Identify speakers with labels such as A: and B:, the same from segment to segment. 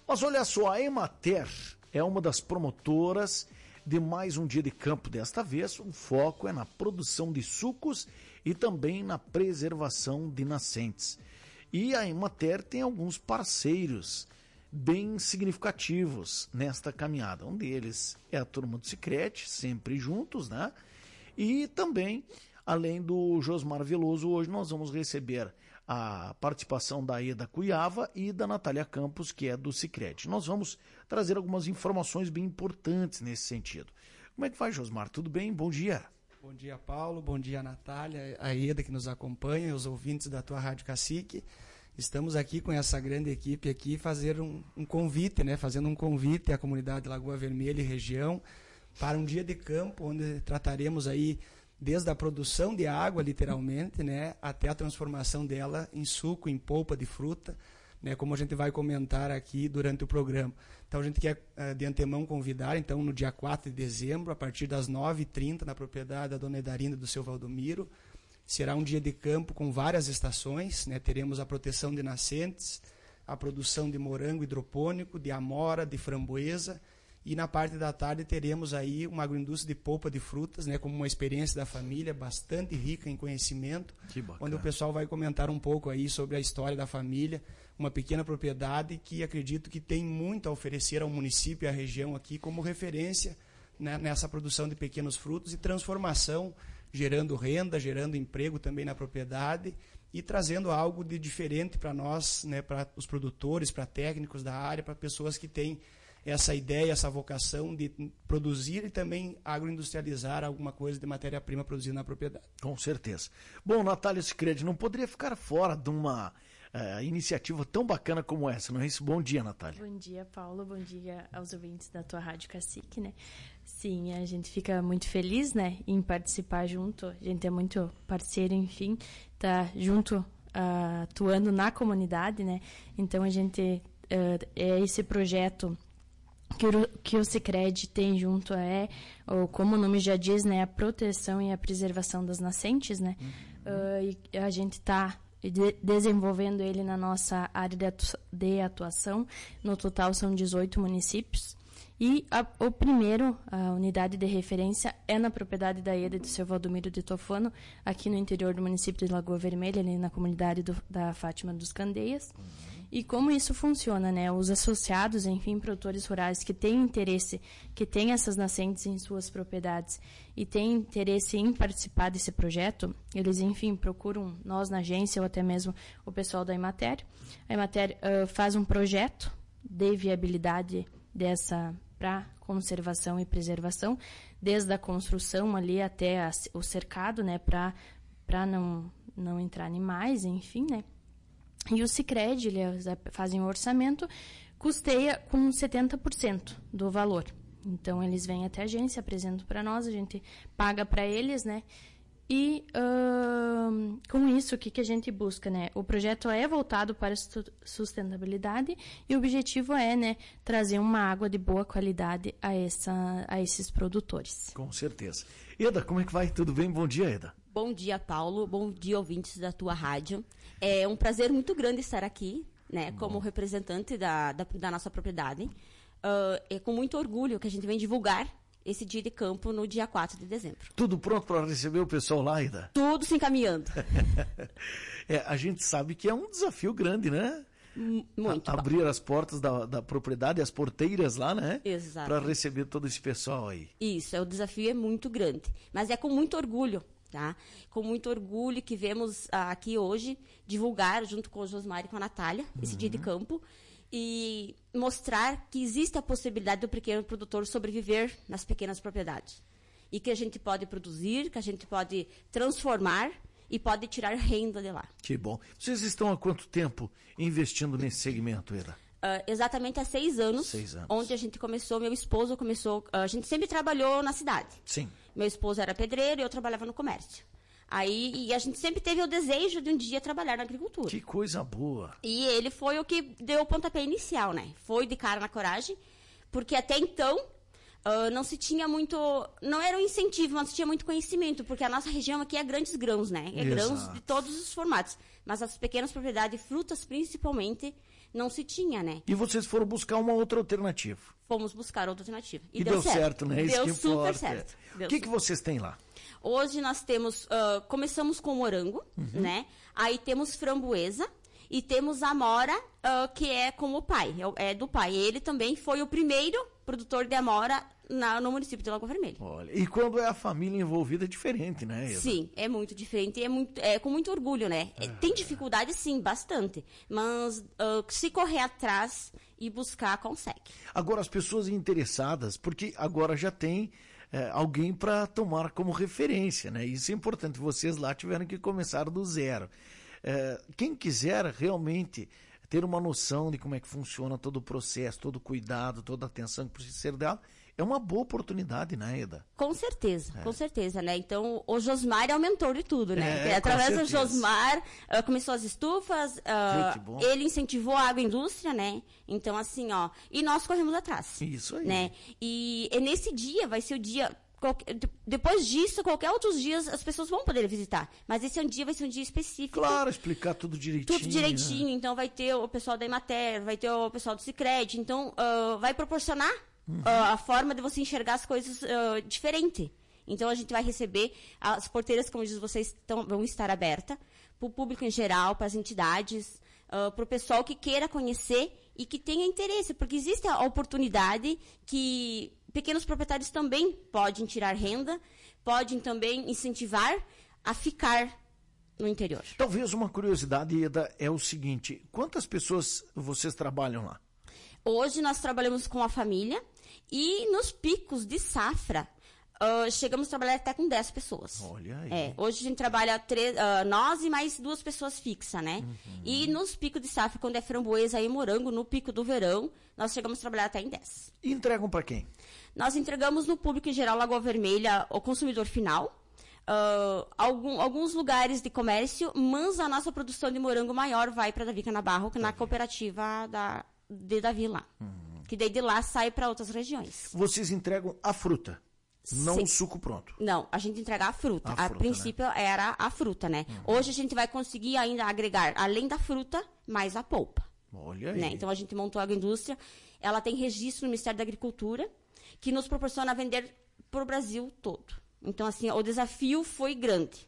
A: Mas olha só, a Emater é uma das promotoras de mais um dia de campo. Desta vez, o foco é na produção de sucos e também na preservação de nascentes. E a Emater tem alguns parceiros bem significativos nesta caminhada. Um deles é a turma do Sicredi, sempre juntos, né? E também, além do Josmar Veloso, hoje nós vamos receber a participação da Eda Cuiava e da Natália Campos, que é do Sicredi. Nós vamos trazer algumas informações bem importantes nesse sentido. Como é que vai, Josmar? Tudo bem? Bom dia.
B: Bom dia, Paulo. Bom dia, Natália, a Eda que nos acompanha, os ouvintes da tua Rádio Cacique. Estamos aqui com essa grande equipe aqui fazendo um convite à comunidade de Lagoa Vermelha e região para um dia de campo, onde trataremos aí desde a produção de água, literalmente, né, até a transformação dela em suco, em polpa de fruta, né, como a gente vai comentar aqui durante o programa. Então a gente quer de antemão convidar, então, no dia 4 de dezembro, a partir das 9h30, na propriedade da Dona Edarinda do seu Valdomiro. Será um dia de campo com várias estações, né, teremos a proteção de nascentes, a produção de morango hidropônico, de amora, de framboesa. E na parte da tarde teremos aí uma agroindústria de polpa de frutas, né, como uma experiência da família, bastante rica em conhecimento, onde o pessoal vai comentar um pouco aí sobre a história da família, uma pequena propriedade que acredito que tem muito a oferecer ao município e à região aqui como referência, né, nessa produção de pequenos frutos e transformação, gerando renda, gerando emprego também na propriedade e trazendo algo de diferente para nós, né, para os produtores, para técnicos da área, para pessoas que têm essa ideia, essa vocação de produzir e também agroindustrializar alguma coisa de matéria-prima produzida na propriedade.
A: Com certeza. Bom, Natália Sicredi não poderia ficar fora de uma iniciativa tão bacana como essa, não é isso? Bom dia, Natália.
C: Bom dia, Paulo. Bom dia aos ouvintes da tua Rádio Cacique, né? Sim, a gente fica muito feliz, né, em participar junto. A gente é muito parceiro, enfim, tá junto, atuando na comunidade, né? Então a gente é esse projeto que o Sicredi tem junto ou como o nome já diz, né, a proteção e a preservação das nascentes, né? E a gente está desenvolvendo ele na nossa área de atuação. No total são 18 municípios. E a unidade de referência é na propriedade da Eda do seu Valdomiro de Tofano, aqui no interior do município de Lagoa Vermelha, ali na comunidade da Fátima dos Candeias. E como isso funciona, né? Os associados, enfim, produtores rurais que têm interesse, que têm essas nascentes em suas propriedades e têm interesse em participar desse projeto, eles, enfim, procuram nós na agência ou até mesmo o pessoal da Emater. A Emater faz um projeto de viabilidade para conservação e preservação, desde a construção ali até o cercado, né, para não entrar animais, enfim, né. E o Sicredi, eles fazem um orçamento, custeia com 70% do valor. Então, eles vêm até a agência, apresentam para nós, a gente paga para eles, né? E com isso, o que a gente busca, né? O projeto é voltado para sustentabilidade e o objetivo é, né, trazer uma água de boa qualidade a esses produtores.
A: Com certeza. Eda, como é que vai? Tudo bem? Bom dia, Eda.
D: Bom dia, Paulo. Bom dia, ouvintes da tua rádio. É um prazer muito grande estar aqui, né, como representante da nossa propriedade. É com muito orgulho que a gente vem divulgar esse dia de campo no dia 4 de dezembro.
A: Tudo pronto para receber o pessoal lá, Eda?
D: Tudo se encaminhando.
A: A gente sabe que é um desafio grande, né?
D: Muito.
A: Abrir as portas da propriedade, as porteiras lá, né?
D: Exato.
A: Para receber todo esse pessoal aí.
D: Isso, o desafio é muito grande. Mas é com muito orgulho, tá? Com muito orgulho que vemos aqui hoje divulgar, junto com o Josmar e com a Natália, esse dia de campo. E mostrar que existe a possibilidade do pequeno produtor sobreviver nas pequenas propriedades. E que a gente pode produzir, que a gente pode transformar e pode tirar renda de lá.
A: Que bom. Vocês estão há quanto tempo investindo nesse segmento, Eda?
D: Exatamente há 6 anos.
A: 6 anos.
D: Onde a gente começou, meu esposo começou... a gente sempre trabalhou na cidade.
A: Sim.
D: Meu esposo era pedreiro e eu trabalhava no comércio. E a gente sempre teve o desejo de um dia trabalhar na agricultura.
A: Que coisa boa.
D: E ele foi o que deu o pontapé inicial, né? Foi de cara na coragem, porque até então não se tinha muito... Não era um incentivo, mas se tinha muito conhecimento, porque a nossa região aqui é grandes grãos, né? É grãos de todos os formatos. Mas as pequenas propriedades, frutas principalmente, não se tinha, né?
A: E vocês foram buscar uma outra alternativa.
D: Fomos buscar outra alternativa.
A: E deu certo, né?
D: Deu
A: Isso que
D: super
A: importa.
D: certo.
A: O que vocês têm lá?
D: Hoje nós temos, começamos com morango, né? Aí temos framboesa e temos amora, que é como o pai, é do pai. Ele também foi o primeiro produtor de amora no município de Lagoa Vermelha.
A: Olha, e quando é a família envolvida é diferente, né, Eda?
D: Sim, é muito diferente e é com muito orgulho, né? Tem dificuldade, sim, bastante. Mas se correr atrás e buscar, consegue.
A: Agora, as pessoas interessadas, porque agora já tem alguém para tomar como referência, né? Isso é importante. Vocês lá tiveram que começar do zero. Quem quiser realmente ter uma noção de como é que funciona todo o processo, todo o cuidado, toda a atenção que precisa ser dela, é uma boa oportunidade, né, Eda?
D: Com certeza, né? Então, o Josmar é o mentor de tudo, né?
A: com
D: Através do
A: certeza.
D: Josmar, começou as estufas,
A: que bom.
D: ele incentivou a agroindústria, né? Então, assim, e nós corremos atrás.
A: Isso aí.
D: Né? E nesse dia, vai ser o dia... Depois disso, qualquer outros dias, as pessoas vão poder visitar. Mas esse vai ser um dia específico.
A: Claro, explicar tudo direitinho.
D: Tudo direitinho.
A: Né?
D: Então, vai ter o pessoal da Emater, vai ter o pessoal do Sicredi. Então, vai proporcionar a forma de você enxergar as coisas diferente. Então, a gente vai receber as porteiras, como diz vocês, vão estar abertas para o público em geral, para as entidades, para o pessoal que queira conhecer e que tenha interesse. Porque existe a oportunidade que pequenos proprietários também podem tirar renda, podem também incentivar a ficar no interior.
A: Talvez uma curiosidade, Eda, é o seguinte: quantas pessoas vocês trabalham lá?
D: Hoje nós trabalhamos com a família e nos picos de safra chegamos a trabalhar até com 10 pessoas.
A: Olha aí.
D: Hoje a gente trabalha nós e mais 2 pessoas fixas, né? E nos picos de safra, quando é framboesa e morango, no pico do verão, nós chegamos a trabalhar até em 10.
A: E entregam para quem?
D: Nós entregamos no público em geral Lagoa Vermelha, o consumidor final, alguns lugares de comércio, mas a nossa produção de morango maior vai para Davi Canabarro, na cooperativa de Davi lá. Que daí de lá sai para outras regiões.
A: Vocês entregam a fruta, não
D: Sim.
A: o suco pronto.
D: Não, a gente entrega a fruta.
A: A fruta,
D: princípio era a fruta, né? Hoje a gente vai conseguir ainda agregar, além da fruta, mais a polpa.
A: Olha aí.
D: Né? Então a gente montou a agroindústria, ela tem registro no Ministério da Agricultura, que nos proporciona vender para o Brasil todo. Então, assim, o desafio foi grande.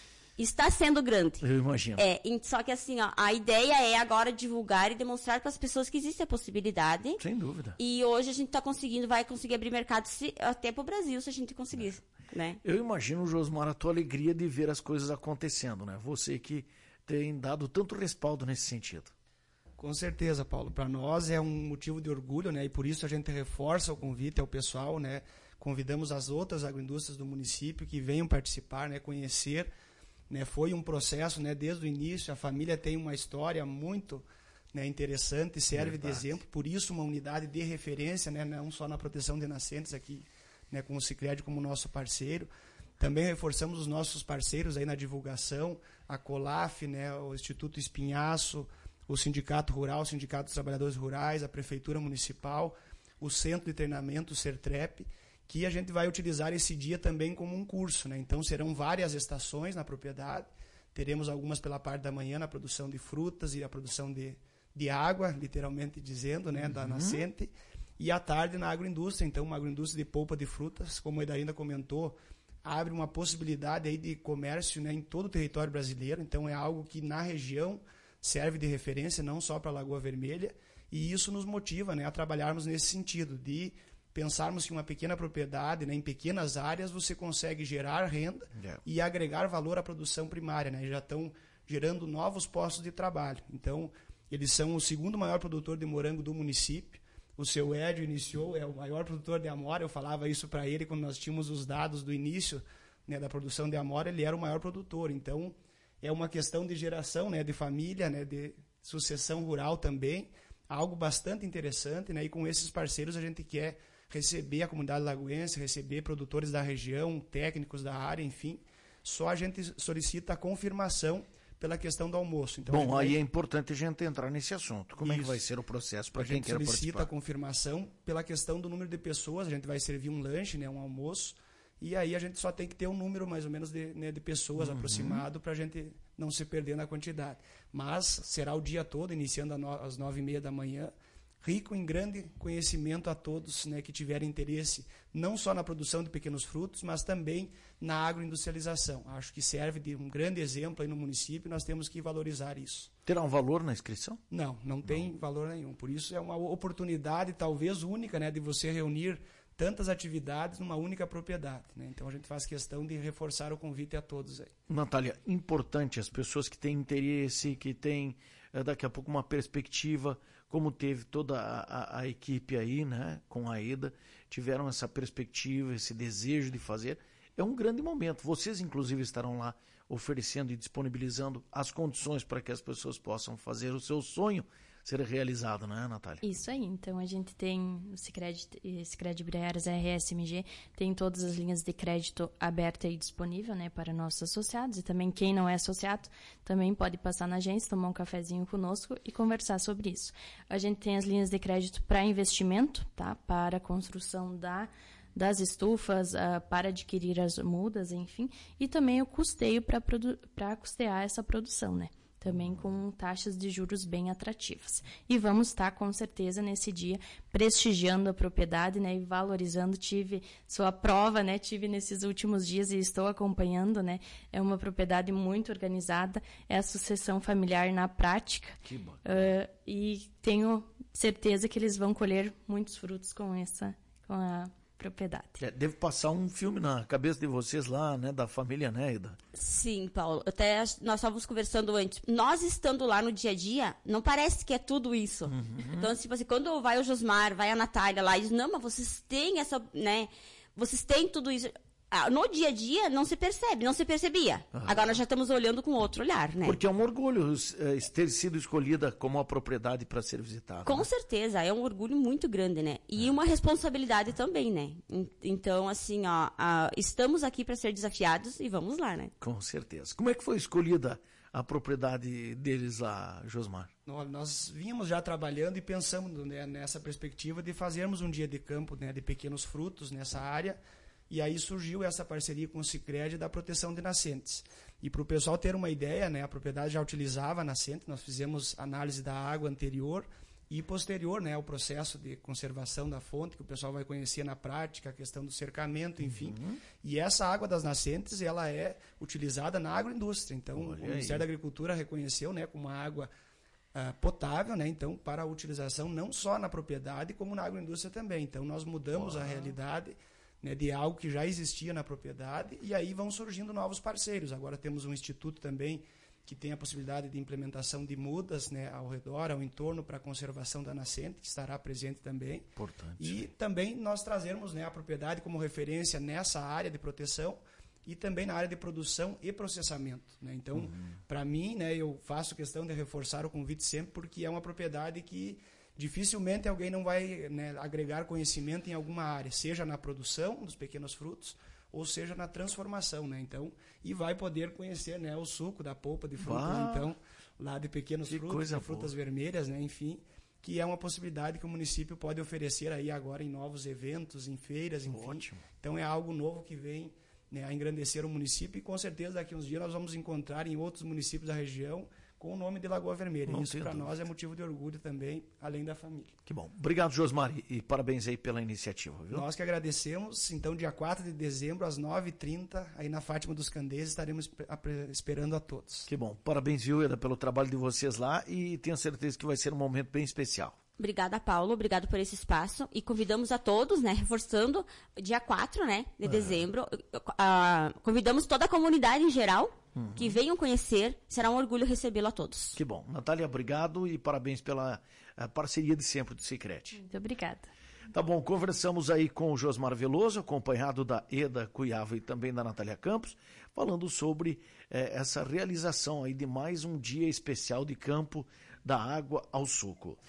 D: Está sendo grande.
A: Eu imagino.
D: Só que, assim, a ideia é agora divulgar e demonstrar para as pessoas que existe a possibilidade.
A: Sem dúvida.
D: E hoje a gente vai conseguir abrir mercado até para o Brasil, se a gente conseguir. Né?
A: Eu imagino, Josmar, a tua alegria de ver as coisas acontecendo, né? Você que tem dado tanto respaldo nesse sentido.
B: Com certeza, Paulo. Para nós é um motivo de orgulho, né? E por isso a gente reforça o convite ao pessoal, né? Convidamos as outras agroindústrias do município que venham participar, né? Conhecer, né? Foi um processo, né? Desde o início, a família tem uma história muito, né, interessante, serve de exemplo. Por isso, uma unidade de referência, né? Não só na proteção de nascentes aqui, né? Com o Sicredi como nosso parceiro. Também reforçamos os nossos parceiros aí na divulgação, a COLAF, né? O Instituto Espinhaço, o Sindicato Rural, o Sindicato dos Trabalhadores Rurais, a Prefeitura Municipal, o Centro de Treinamento, o CERTREP, que a gente vai utilizar esse dia também como um curso, né? Então, serão várias estações na propriedade, teremos algumas pela parte da manhã na produção de frutas e a produção de água, literalmente dizendo, né? Da nascente, e à tarde na agroindústria. Então, uma agroindústria de polpa de frutas, como a Edainda comentou, abre uma possibilidade aí de comércio, né, em todo o território brasileiro. Então, é algo que na região serve de referência não só para a Lagoa Vermelha, e isso nos motiva, né, a trabalharmos nesse sentido, de pensarmos que uma pequena propriedade, né, em pequenas áreas, você consegue gerar renda e agregar valor à produção primária, né, já estão gerando novos postos de trabalho. Então, eles são o segundo maior produtor de morango do município. O seu Edio iniciou, é o maior produtor de amora, eu falava isso para ele quando nós tínhamos os dados do início, né, da produção de amora, ele era o maior produtor. Então, é uma questão de geração, né, de família, né, de sucessão rural também, algo bastante interessante, né, e com esses parceiros a gente quer receber a comunidade lagoense, receber produtores da região, técnicos da área, enfim, só a gente solicita a confirmação pela questão do almoço. Então,
A: bom, aí é importante a gente entrar nesse assunto. Como é que vai ser o processo para quem queira participar?
B: A gente solicita a confirmação pela questão do número de pessoas, a gente vai servir um lanche, né, um almoço, e aí a gente só tem que ter um número mais ou menos de pessoas aproximado para a gente não se perder na quantidade. Mas será o dia todo, iniciando às 9h30 da manhã, rico em grande conhecimento a todos, né, que tiverem interesse não só na produção de pequenos frutos, mas também na agroindustrialização. Acho que serve de um grande exemplo aí no município e nós temos que valorizar isso.
A: Terá um valor na inscrição?
B: Não tem valor nenhum. Por isso é uma oportunidade talvez única, né, de você reunir tantas atividades numa única propriedade, né? Então a gente faz questão de reforçar o convite a todos aí.
A: Natália, importante, as pessoas que têm interesse, que têm daqui a pouco uma perspectiva, como teve toda a equipe aí, né, com a EDA, tiveram essa perspectiva, esse desejo de fazer. É um grande momento. Vocês, inclusive, estarão lá oferecendo e disponibilizando as condições para que as pessoas possam fazer o seu sonho ser realizado, né, Natália?
C: Isso aí. Então, a gente tem o Sicredi Braiaras RSMG, tem todas as linhas de crédito aberta e disponível, né, para nossos associados. E também quem não é associado também pode passar na agência, tomar um cafezinho conosco e conversar sobre isso. A gente tem as linhas de crédito para investimento, tá, para a construção das estufas, para adquirir as mudas, enfim, e também o custeio para custear essa produção, né? Também com taxas de juros bem atrativas. E vamos estar, com certeza, nesse dia, prestigiando a propriedade, né, e valorizando. Tive sua prova, né, tive nesses últimos dias e estou acompanhando, né, é uma propriedade muito organizada, é a sucessão familiar na prática.
A: Que bacana.
C: E tenho certeza que eles vão colher muitos frutos com a propriedade.
A: Deve passar um filme na cabeça de vocês lá, né, da família, né, Eda?
D: Sim, Paulo. Até nós estávamos conversando antes. Nós estando lá no dia a dia, não parece que é tudo isso. Então, tipo assim, quando vai o Josmar, vai a Natália lá, e diz, não, mas vocês têm essa, né, vocês têm tudo isso. No dia a dia não se percebe, não se percebia. Agora nós já estamos olhando com outro olhar, né?
A: Porque é um orgulho ter sido escolhida como uma propriedade para ser visitada.
D: Com certeza, é um orgulho muito grande, né? E uma responsabilidade também, né? Então, assim, estamos aqui para ser desafiados e vamos lá, né?
A: Com certeza. Como é que foi escolhida a propriedade deles lá, Josmar?
B: Nós vínhamos já trabalhando e pensamos, né, nessa perspectiva de fazermos um dia de campo, né, de pequenos frutos nessa área. E aí surgiu essa parceria com o Sicredi da proteção de nascentes. E para o pessoal ter uma ideia, né, a propriedade já utilizava nascente, nós fizemos análise da água anterior e posterior, né, ao processo de conservação da fonte, que o pessoal vai conhecer na prática, a questão do cercamento, enfim. E essa água das nascentes, ela é utilizada na agroindústria. Então, o Ministério da Agricultura reconheceu, né, como uma água potável, né, então, para a utilização não só na propriedade, como na agroindústria também. Então, nós mudamos a realidade, né, de algo que já existia na propriedade, e aí vão surgindo novos parceiros. Agora temos um instituto também que tem a possibilidade de implementação de mudas, né, ao redor, ao entorno, para a conservação da nascente, que estará presente também.
A: Importante.
B: E também nós trazermos, né, a propriedade como referência nessa área de proteção e também na área de produção e processamento, né? Então, para mim, né, eu faço questão de reforçar o convite sempre, porque é uma propriedade que dificilmente alguém não vai, né, agregar conhecimento em alguma área, seja na produção dos pequenos frutos, ou seja na transformação, né? Então, e vai poder conhecer, né, o suco da polpa de frutas, então, lá de pequenos frutos, de frutas vermelhas, né, enfim, que é uma possibilidade que o município pode oferecer aí agora em novos eventos, em feiras, enfim.
A: Ótimo.
B: Então é algo novo que vem, né, a engrandecer o município, e com certeza daqui a uns dias nós vamos encontrar em outros municípios da região com o nome de Lagoa Vermelha. Isso para nós é motivo de orgulho também, além da família.
A: Que bom. Obrigado, Josmar, e parabéns aí pela iniciativa, viu?
B: Nós que agradecemos. Então, dia 4 de dezembro, às 9h30, aí na Fátima dos Candeias, estaremos esperando a todos.
A: Que bom. Parabéns, viu, Eda, pelo trabalho de vocês lá, e tenho certeza que vai ser um momento bem especial.
D: Obrigada, Paulo. Obrigado por esse espaço. E convidamos a todos, né, reforçando, dia 4, né, de dezembro, convidamos toda a comunidade em geral, que venham conhecer. Será um orgulho recebê-lo a todos.
A: Que bom. Natália, obrigado e parabéns pela parceria de sempre do Sicredi.
C: Muito obrigada.
A: Tá bom, conversamos aí com o Josmar Veloso, acompanhado da Eda Cuyava e também da Natália Campos, falando sobre essa realização aí de mais um dia especial de campo da água ao suco.